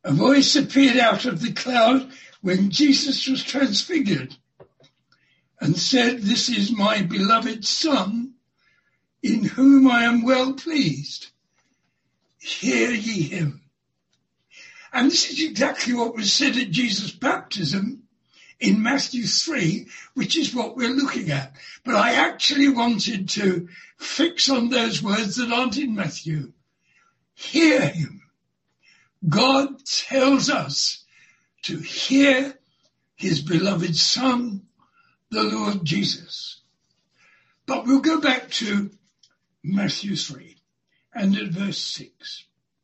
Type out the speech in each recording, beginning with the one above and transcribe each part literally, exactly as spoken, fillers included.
A voice appeared out of the cloud when Jesus was transfigured and said, "This is my beloved Son, in whom I am well pleased. Hear ye him." And this is exactly what was said at Jesus' baptism in Matthew three, which is what we're looking at. But I actually wanted to fix on those words that aren't in Matthew. Hear him. God tells us to hear his beloved Son, the Lord Jesus. But we'll go back to Matthew three and at verse six.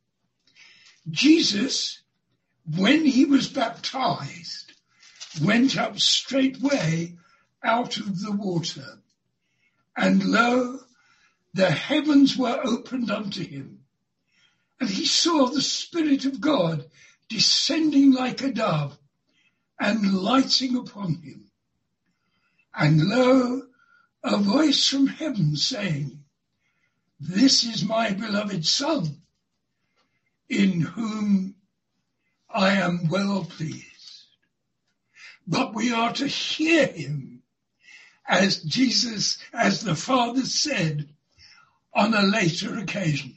Jesus, when he was baptized, went up straightway out of the water, and lo, the heavens were opened unto him, and he saw the Spirit of God descending like a dove and lighting upon him. And lo, a voice from heaven saying, "This is my beloved Son, in whom I am well pleased." But we are to hear him, as Jesus, as the Father said, on a later occasion.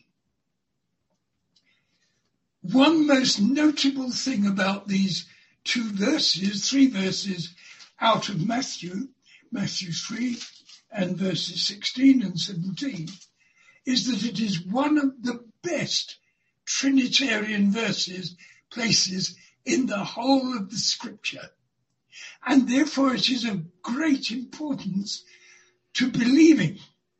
One most notable thing about these two verses, three verses out of Matthew, Matthew three and verses sixteen and seventeen, is that it is one of the best Trinitarian verses, places in the whole of the scripture. And therefore it is of great importance to believing.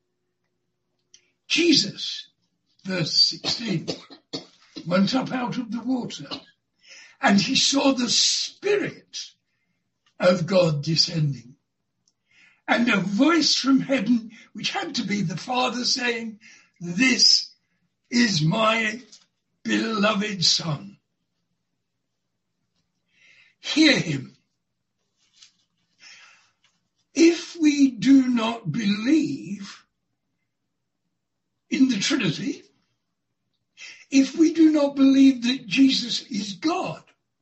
Jesus, verse sixteen, went up out of the water, and he saw the Spirit of God descending, and a voice from heaven, which had to be the Father, saying, "This is my beloved Son. Hear him." If we do not believe in the Trinity, if we do not believe that Jesus is God,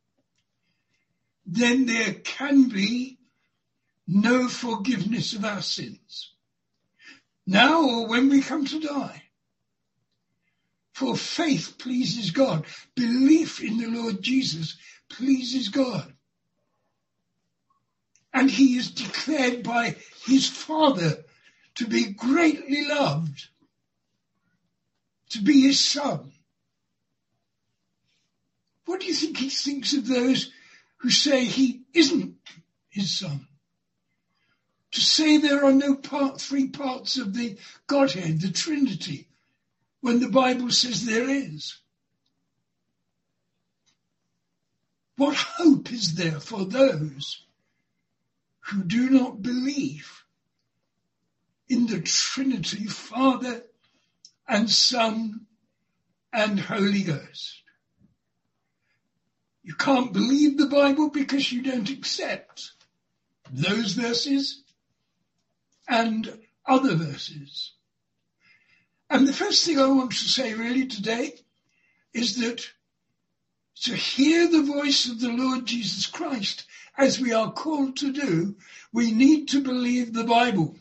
then there can be no forgiveness of our sins, now or when we come to die. For faith pleases God. Belief in the Lord Jesus pleases God. And he is declared by his Father to be greatly loved, to be his Son. What do you think he thinks of those who say he isn't his Son? To say there are no part, three parts of the Godhead, the Trinity, when the Bible says there is. What hope is there for those who do not believe in the Trinity, Father and Son and Holy Ghost? You can't believe the Bible because you don't accept those verses and other verses. And the first thing I want to say really today is that to hear the voice of the Lord Jesus Christ, as we are called to do, we need to believe the Bible.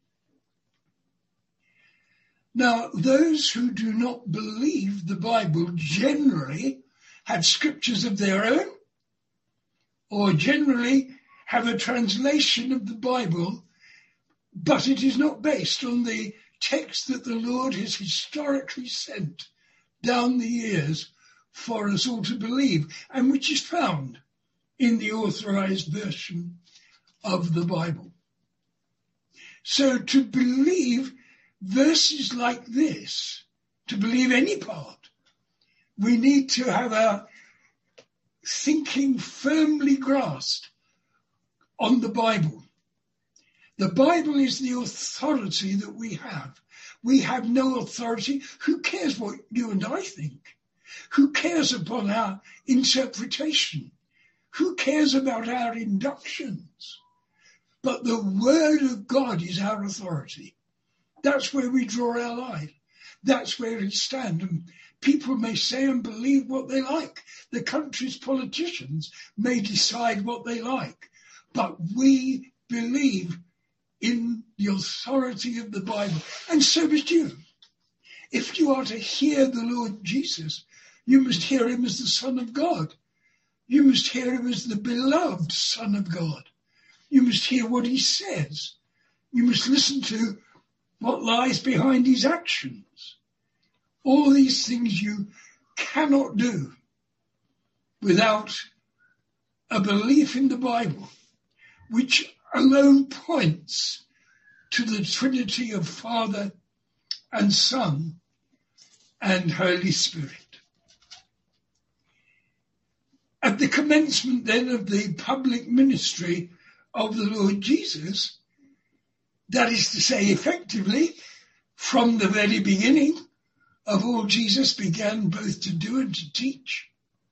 Now, those who do not believe the Bible generally have scriptures of their own, or generally have a translation of the Bible, but it is not based on the text that the Lord has historically sent down the years for us all to believe, and which is found in the authorized version of the Bible. So to believe verses like this, to believe any part, we need to have our thinking firmly grasped on the Bible. The Bible is the authority that we have. We have no authority. Who cares what you and I think? Who cares upon our interpretation? Who cares about our inductions? But the Word of God is our authority. That's where we draw our line. That's where we stand. And People may say and believe what they like. The country's politicians may decide what they like. But we believe in the authority of the Bible. And so must you. If you are to hear the Lord Jesus, you must hear him as the Son of God. You must hear him as the beloved Son of God. You must hear what he says. You must listen to what lies behind his actions. All these things you cannot do without a belief in the Bible, which alone points to the Trinity of Father and Son and Holy Spirit. At the commencement then of the public ministry of the Lord Jesus, that is to say, effectively, from the very beginning of all Jesus began both to do and to teach,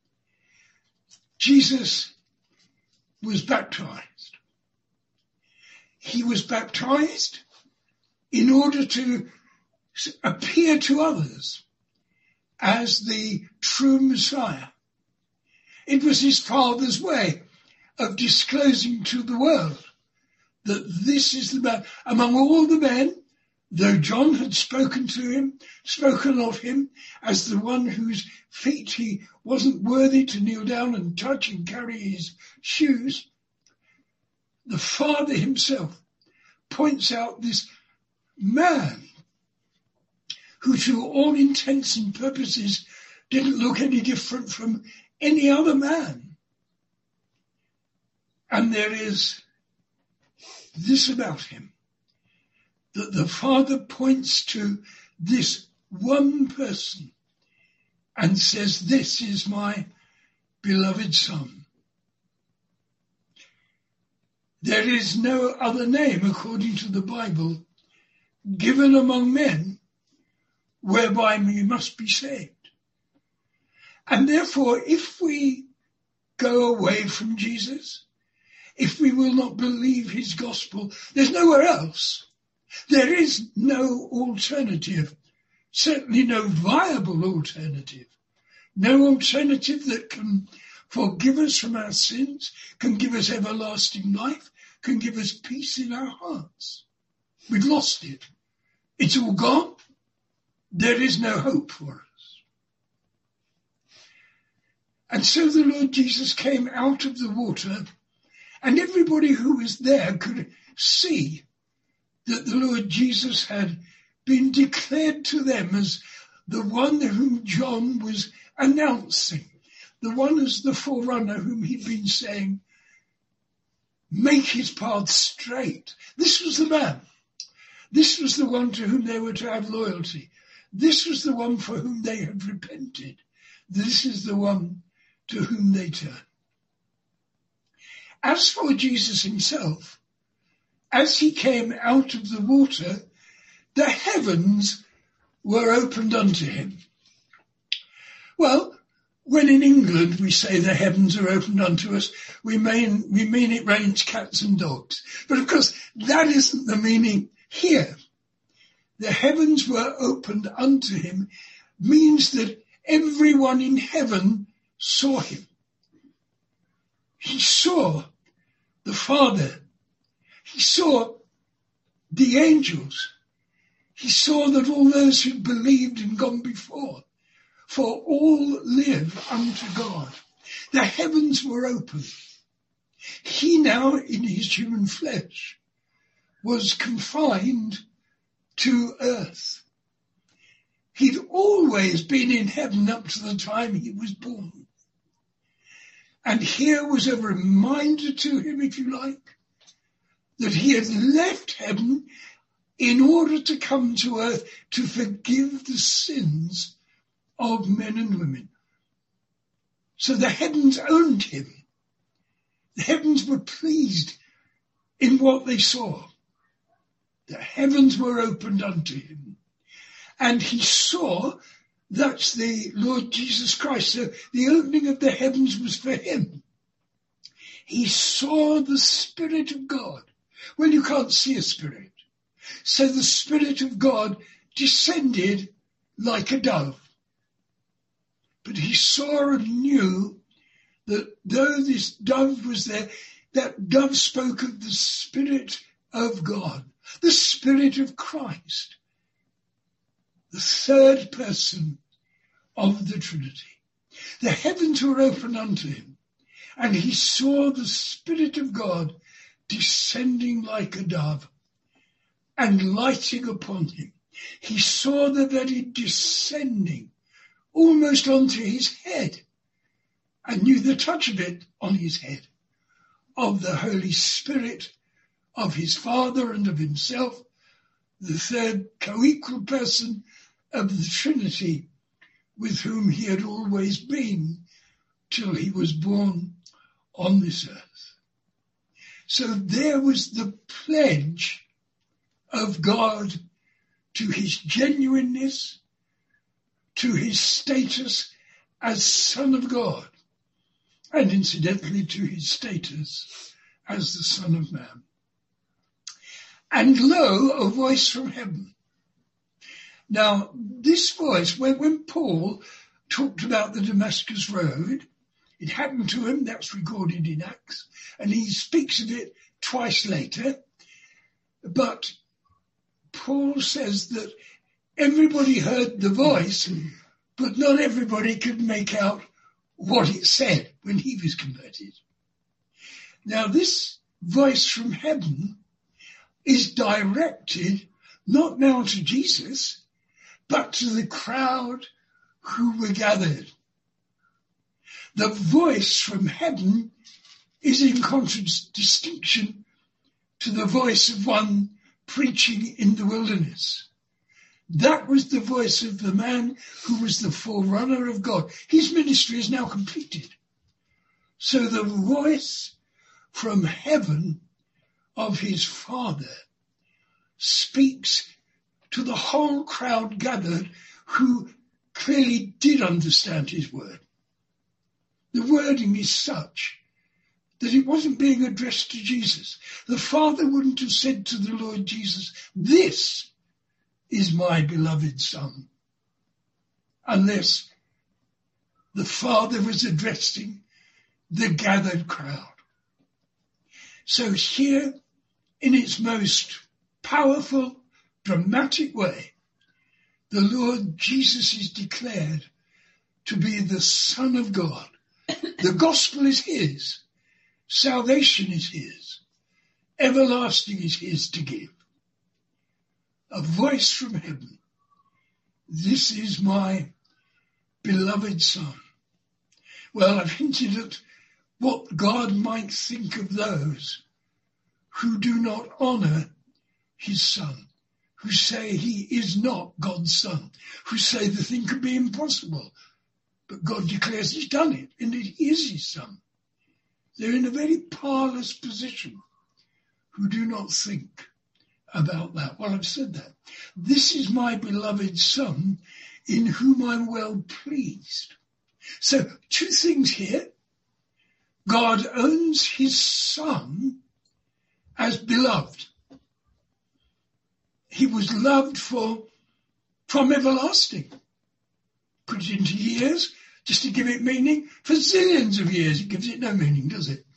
Jesus was baptized. He was baptized in order to appear to others as the true Messiah. It was his Father's way of disclosing to the world that this is the man. Among all the men, though John had spoken to him, spoken of him as the one whose feet he wasn't worthy to kneel down and touch and carry his shoes, the Father himself points out this man who to all intents and purposes didn't look any different from any other man. And there is this about him, that the Father points to this one person and says, this is my beloved Son. There is no other name, according to the Bible, given among men whereby we must be saved. And therefore, if we go away from Jesus, if we will not believe his gospel, there's nowhere else. There is no alternative, certainly no viable alternative, no alternative that can forgive us from our sins, can give us everlasting life, can give us peace in our hearts. We've lost it. It's all gone. There is no hope for us. And so the Lord Jesus came out of the water, and everybody who was there could see that the Lord Jesus had been declared to them as the one whom John was announcing, the one as the forerunner whom he'd been saying, make his path straight. This was the man. This was the one to whom they were to have loyalty. This was the one for whom they had repented. This is the one to whom they turn. As for Jesus himself, as he came out of the water, the heavens were opened unto him. Well, when in England we say the heavens are opened unto us, we mean, we mean it rains cats and dogs. But of course, that isn't the meaning here. The heavens were opened unto him means that everyone in heaven saw him. He saw the Father. He saw the angels. He saw that all those who believed and gone before, for all live unto God. The heavens were open. He now, in his human flesh, was confined to earth. He'd always been in heaven up to the time he was born. And here was a reminder to him, if you like, that he had left heaven in order to come to earth to forgive the sins of men and women. So the heavens owned him. The heavens were pleased in what they saw. The heavens were opened unto him. And he saw, that's the Lord Jesus Christ. So the opening of the heavens was for him. He saw the Spirit of God. Well, you can't see a spirit. So the Spirit of God descended like a dove. But he saw and knew that though this dove was there, that dove spoke of the Spirit of God, the Spirit of Christ, the third person of the Trinity. The heavens were open unto him, and he saw the Spirit of God descending like a dove and lighting upon him. He saw the very descending almost onto his head, and knew the touch of it on his head, of the Holy Spirit, of his Father and of himself, the third co-equal person of the Trinity, with whom he had always been till he was born on this earth. So there was the pledge of God to his genuineness, to his status as Son of God, and incidentally to his status as the Son of Man. And lo, a voice from heaven. Now, this voice, when, when Paul talked about the Damascus Road, it happened to him, that's recorded in Acts, and he speaks of it twice later. But Paul says that everybody heard the voice, but not everybody could make out what it said when he was converted. Now, this voice from heaven is directed not now to Jesus, but to the crowd who were gathered. The voice from heaven is in contradistinction to the voice of one preaching in the wilderness. That was the voice of the man who was the forerunner of God. His ministry is now completed. So the voice from heaven of his Father speaks to the whole crowd gathered who clearly did understand his word. The wording is such that it wasn't being addressed to Jesus. The Father wouldn't have said to the Lord Jesus, "This is my beloved Son," unless the Father was addressing the gathered crowd. So here, in its most powerful, dramatic way, the Lord Jesus is declared to be the Son of God. The gospel is his. Salvation is his. Everlasting is his to give. A voice from heaven. This is my beloved Son. Well, I've hinted at what God might think of those who do not honor his Son, who say he is not God's Son, who say the thing could be impossible, but God declares he's done it, and it is his Son. They're in a very powerless position who do not think about that. Well, I've said that. This is my beloved Son, in whom I'm well pleased. So, two things here. God owns his Son as beloved. He was loved for from everlasting. Put it into years, just to give it meaning, for zillions of years. It gives it no meaning, does it?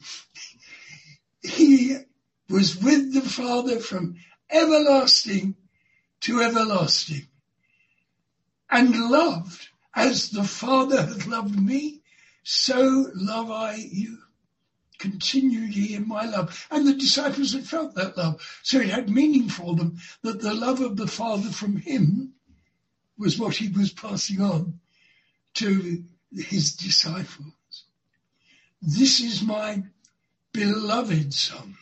He was with the Father from everlasting to everlasting, and loved as the Father hath loved me, so love I you. Continue ye in my love. And the disciples had felt that love, so it had meaning for them that the love of the Father from him was what he was passing on to his disciples. This is my beloved Son.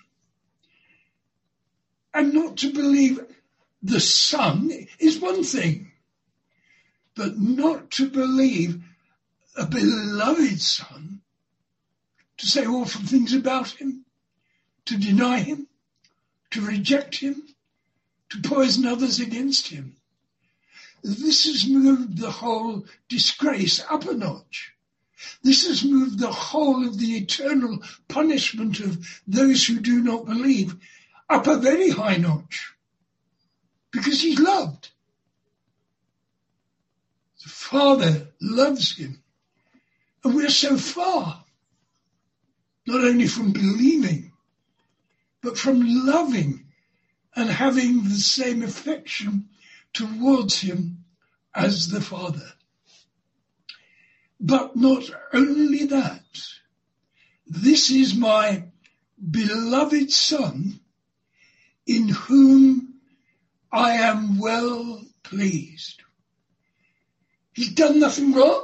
And not to believe the Son is one thing, but not to believe a beloved Son, to say awful things about him, to deny him, to reject him, to poison others against him. This has moved the whole disgrace up a notch. This has moved the whole of the eternal punishment of those who do not believe up a very high notch, because he's loved. The Father loves him And we're so far, not only from believing, but from loving and having the same affection towards him as the Father. But not only that, this is my beloved Son, in whom I am well pleased. He's done nothing wrong,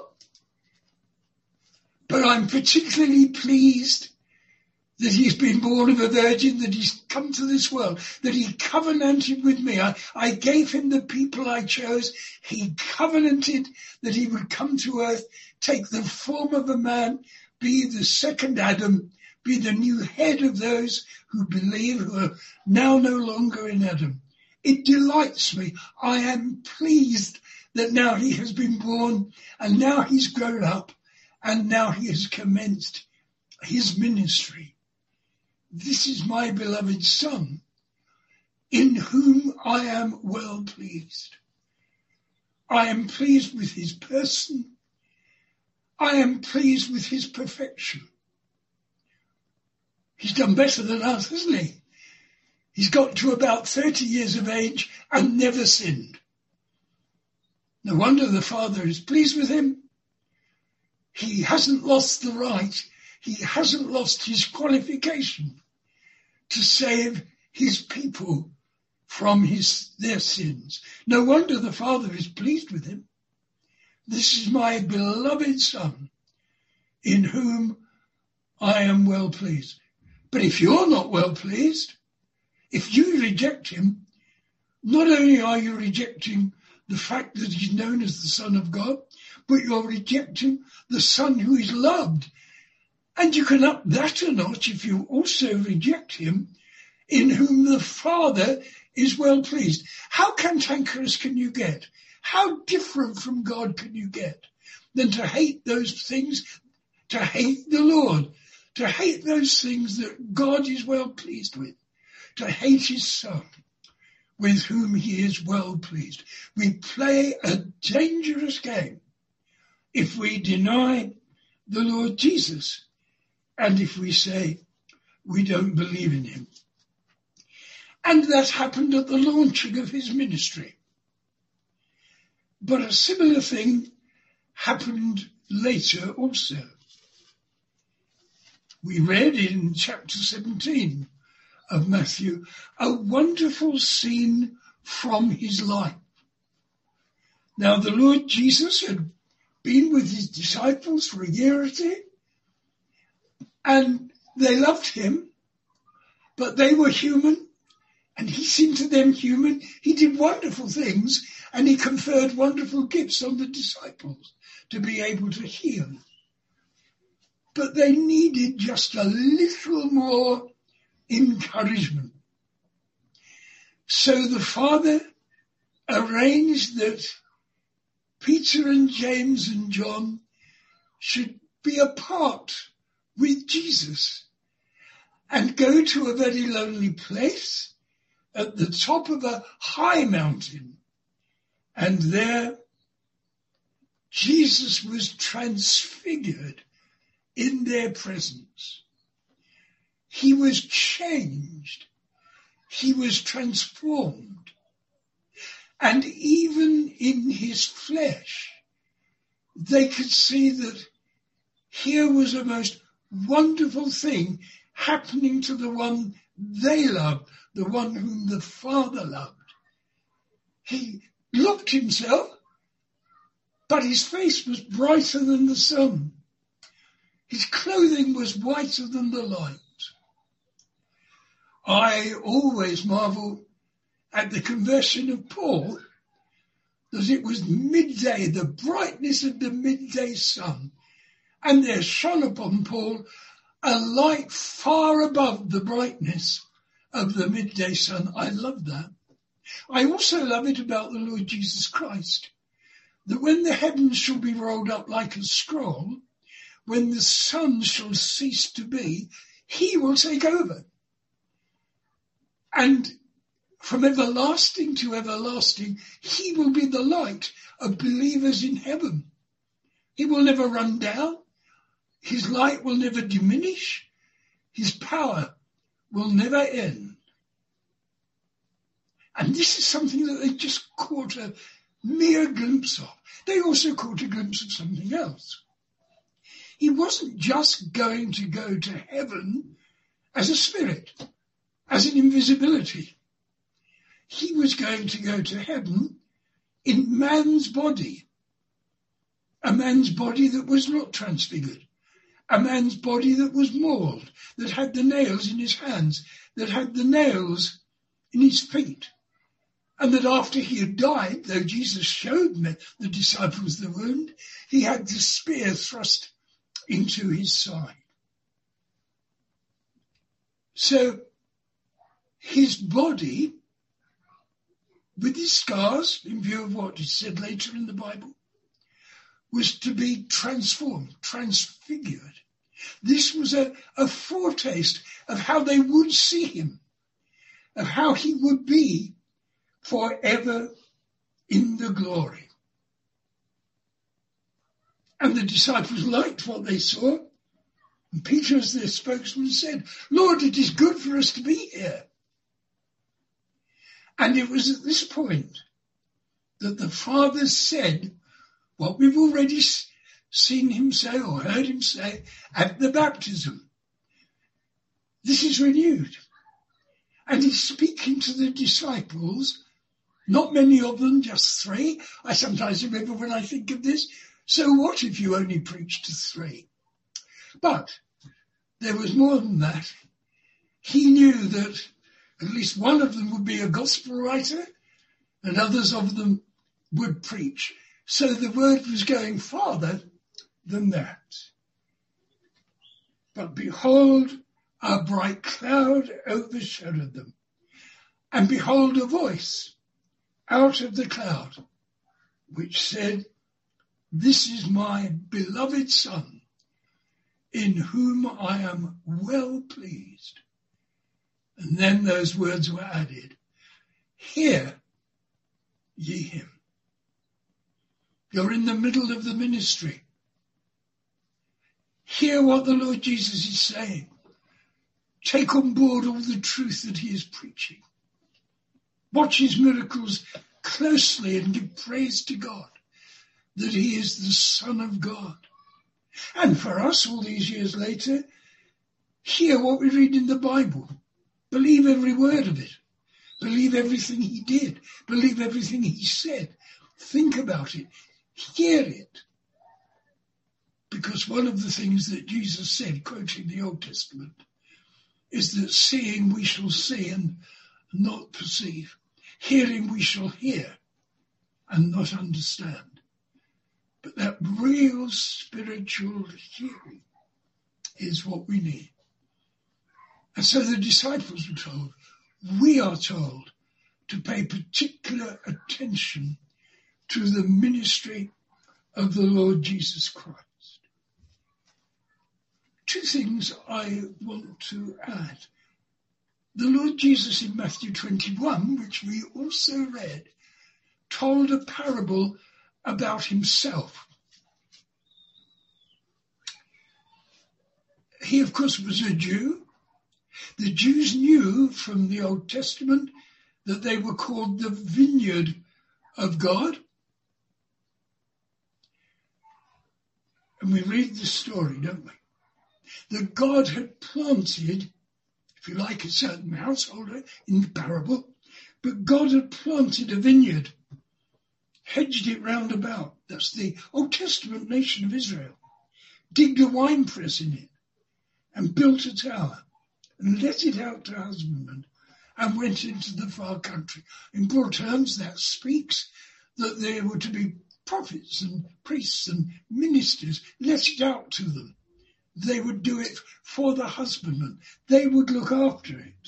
but I'm particularly pleased that he's been born of a virgin, that he's come to this world, that he covenanted with me. I, I gave him the people I chose. He covenanted that he would come to earth, take the form of a man, be the second Adam, be the new head of those who believe, who are now no longer in Adam. It delights me. I am pleased that now he has been born and now he's grown up and now he has commenced his ministry. This is my beloved Son, in whom I am well pleased. I am pleased with his person. I am pleased with his perfection. He's done better than us, hasn't he? He's got to about thirty years of age and never sinned. No wonder the Father is pleased with him. He hasn't lost the right. He hasn't lost his qualification to save his people from his their sins. No wonder the Father is pleased with him. This is my beloved Son, in whom I am well pleased. But if you're not well pleased, if you reject him, not only are you rejecting the fact that he's known as the Son of God, but you're rejecting the Son who is loved. And you can up that a notch if you also reject him, in whom the Father is well pleased. How cantankerous can you get? How different from God can you get than to hate those things, to hate the Lord, to hate those things that God is well pleased with, to hate his Son, with whom he is well pleased. We play a dangerous game if we deny the Lord Jesus and if we say we don't believe in him. And that happened at the launching of his ministry. But a similar thing happened later also. We read in chapter seventeen of Matthew a wonderful scene from his life. Now the Lord Jesus had been with his disciples for a year or two, and they loved him, but they were human, and he seemed to them human. He did wonderful things, and he conferred wonderful gifts on the disciples to be able to heal. But they needed just a little more encouragement. So the Father arranged that Peter and James and John should be apart with Jesus and go to a very lonely place at the top of a high mountain. And there Jesus was transfigured in their presence. He was changed. He was transformed. And even in his flesh, they could see that here was a most wonderful thing happening to the one they loved, the one whom the Father loved. He looked himself, but his face was brighter than the sun. His clothing was whiter than the light. I always marvel at the conversion of Paul, that it was midday, the brightness of the midday sun, and there shone upon Paul a light far above the brightness of the midday sun. I love that. I also love it about the Lord Jesus Christ, that when the heavens shall be rolled up like a scroll, when the sun shall cease to be, he will take over. And from everlasting to everlasting, he will be the light of believers in heaven. He will never run down His light will never diminish. His power will never end. And this is something that they just caught a mere glimpse of. They also caught a glimpse of something else. He wasn't just going to go to heaven as a spirit, as an invisibility. He was going to go to heaven in man's body, a man's body that was not transfigured, a man's body that was mauled, that had the nails in his hands, that had the nails in his feet, and that after he had died, though Jesus showed the disciples the wound, he had the spear thrust into his side. So his body, with his scars, in view of what is said later in the Bible, was to be transformed, transfigured. This was a, a foretaste of how they would see him, of how he would be forever in the glory. And the disciples liked what they saw. And Peter, as their spokesman, said, "Lord, it is good for us to be here." And it was at this point that the Father said what we've already seen him say or heard him say at the baptism. This is renewed. And he's speaking to the disciples, not many of them, just three. I sometimes remember when I think of this, so what if you only preached to three? But there was more than that. He knew that at least one of them would be a gospel writer and others of them would preach. So the word was going farther than that. But behold, a bright cloud overshadowed them. And behold, a voice out of the cloud, which said, "This is my beloved Son, in whom I am well pleased." And then those words were added, "Hear ye him." You're in the middle of the ministry. Hear what the Lord Jesus is saying. Take on board all the truth that he is preaching. Watch his miracles closely and give praise to God that he is the Son of God. And for us, all these years later, hear what we read in the Bible. Believe every word of it. Believe everything he did. Believe everything he said. Think about it. Hear it. Because one of the things that Jesus said, quoting the Old Testament, is that seeing we shall see and not perceive. Hearing we shall hear and not understand. But that real spiritual hearing is what we need. And so the disciples were told, we are told to pay particular attention to the ministry of the Lord Jesus Christ. Two things I want to add. The Lord Jesus in Matthew twenty-one, which we also read, told a parable about himself. He, of course, was a Jew. The Jews knew from the Old Testament that they were called the vineyard of God. And we read the story, don't we? That God had planted, if you like, a certain householder in the parable, but God had planted a vineyard, hedged it round about. That's the Old Testament nation of Israel. Digged a wine press in it and built a tower and let it out to husbandmen and went into the far country. In broad terms, that speaks that there were to be prophets and priests and ministers let it out to them. They would do it for the husbandman. They would look after it.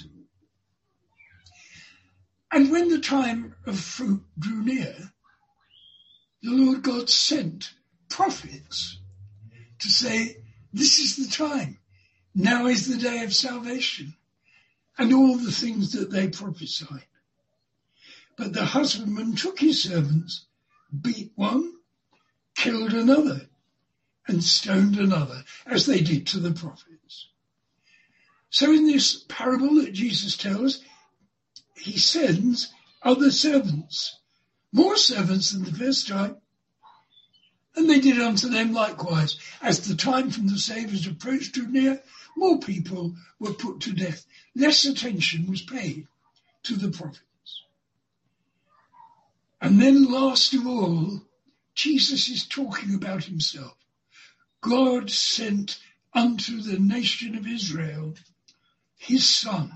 And when the time of fruit drew near, the Lord God sent prophets to say, this is the time. Now is the day of salvation. And all the things that they prophesied. But the husbandman took his servants, beat one, killed another, and stoned another, as they did to the prophets. So in this parable that Jesus tells, he sends other servants, more servants than the first time, and they did unto them likewise. As the time from the Saviour's approach drew near, more people were put to death. Less attention was paid to the prophets. And then last of all, Jesus is talking about himself. God sent unto the nation of Israel his Son.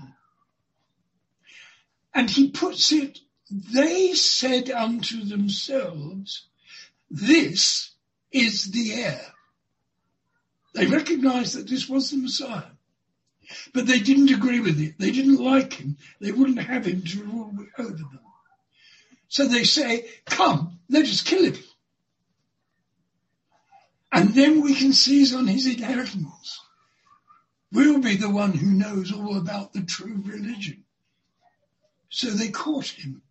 And he puts it, they said unto themselves, this is the heir. They recognized that this was the Messiah, but they didn't agree with it. They didn't like him. They wouldn't have him to rule over them. So they say, come, let us kill him. And then we can seize on his inheritance. We'll be the one who knows all about the true religion. So they caught him.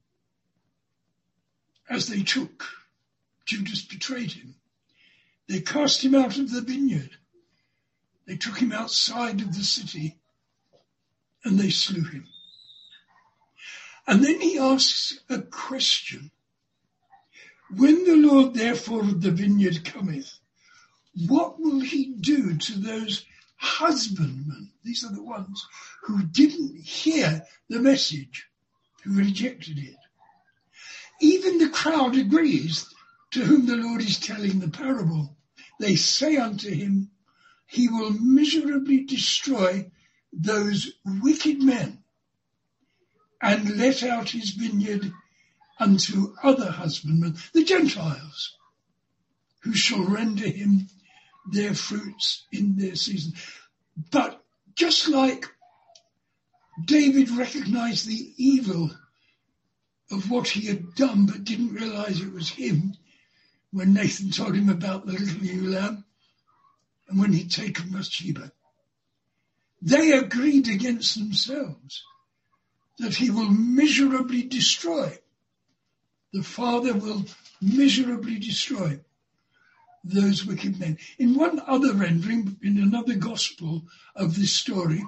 As they took, Judas betrayed him. They cast him out of the vineyard. They took him outside of the city and they slew him. And then he asks a question. When the Lord therefore of the vineyard cometh, what will he do to those husbandmen? These are the ones who didn't hear the message, who rejected it. Even the crowd agrees to whom the Lord is telling the parable. They say unto him, he will miserably destroy those wicked men and let out his vineyard unto other husbandmen, the Gentiles, who shall render him their fruits in their season. But just like David recognized the evil of what he had done but didn't realize it was him when Nathan told him about the little ewe lamb and when he'd taken Bathsheba, they agreed against themselves that he will miserably destroy. The Father will miserably destroy those wicked men. In one other rendering, in another gospel of this story,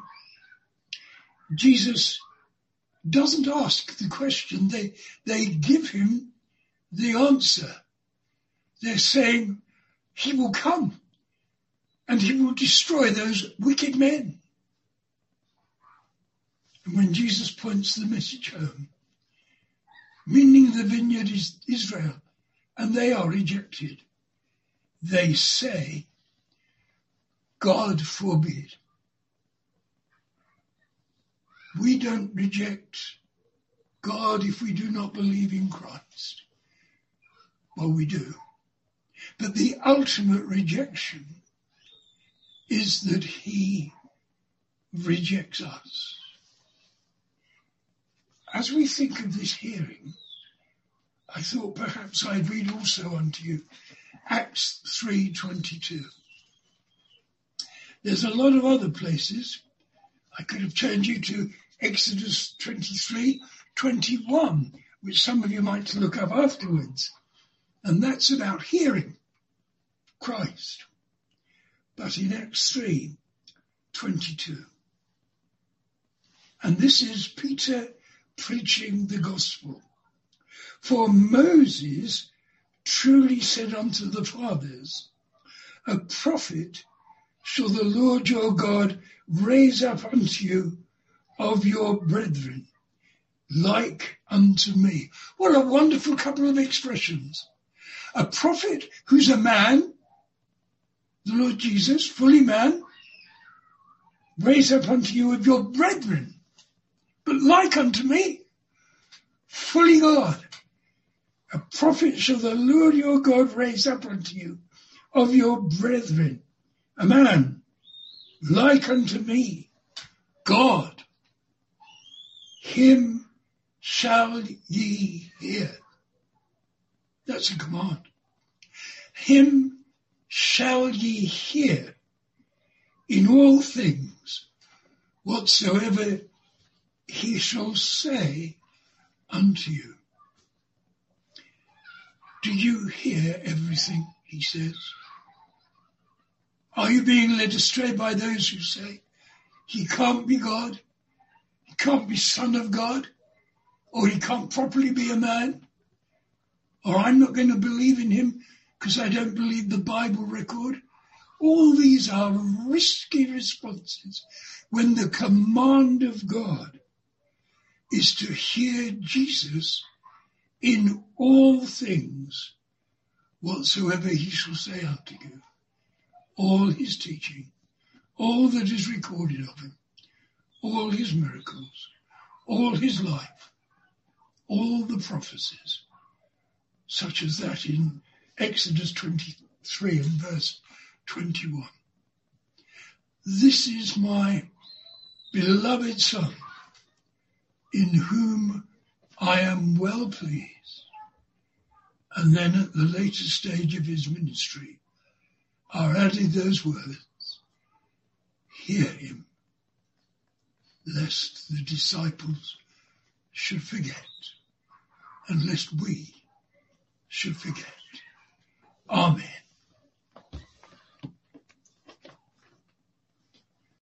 Jesus doesn't ask the question. They, they give him the answer. They're saying he will come and he will destroy those wicked men. And when Jesus points the message home, meaning the vineyard is Israel, and they are rejected, they say, God forbid. We don't reject God if we do not believe in Christ. Well, we do. But the ultimate rejection is that he rejects us. As we think of this hearing, I thought perhaps I'd read also unto you Acts three twenty-two. There's a lot of other places. I could have turned you to Exodus twenty-three twenty-one, which some of you might look up afterwards. And that's about hearing Christ. But in Acts three twenty-two. And this is Peter preaching the gospel. For Moses truly said unto the fathers, a prophet shall the Lord your God raise up unto you of your brethren, like unto me. What a wonderful couple of expressions. A prophet who's a man, the Lord Jesus, fully man, raise up unto you of your brethren, but like unto me, fully God. A prophet shall the Lord your God raise up unto you of your brethren, a man like unto me, God. Him shall ye hear. That's a command. Him shall ye hear in all things whatsoever he shall say unto you. Do you hear everything he says? Are you being led astray by those who say he can't be God, he can't be Son of God, or he can't properly be a man, or I'm not going to believe in him because I don't believe the Bible record? All these are risky responses when the command of God is to hear Jesus in all things whatsoever he shall say unto you. All his teaching, all that is recorded of him, all his miracles, all his life, all the prophecies, such as that in Exodus twenty-three and verse twenty-one. This is my beloved Son, in whom I am well pleased. And then at the later stage of his ministry are added those words, hear him, lest the disciples should forget, and lest we should forget. Amen.